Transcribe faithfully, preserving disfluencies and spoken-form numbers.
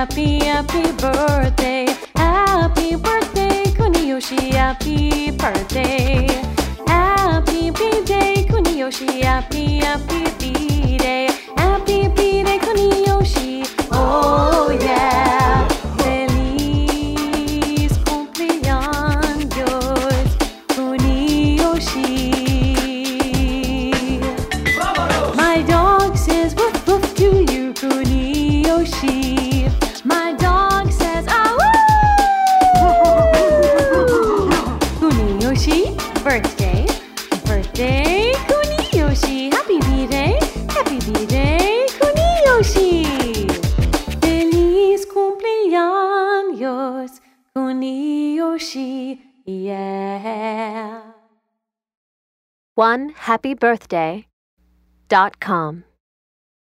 happy, happy birthday. Happy birthday, Kuniyoshi, happy birthday. Happy B-Day, Kuniyoshi, happy, happy B-Day. Happy B-Day, Kuniyoshi, oh yeah. Feliz cumpleaños, Kuniyoshi. My dog says woof woof to you, Kuniyoshi. My dog says ah woo. Kuniyoshi, birthday, birthday, Kuniyoshi. Happy B-Day, happy B-Day, Kuniyoshi. Feliz cumpleaños, Kuniyoshi, yeah. one happy birthday dot com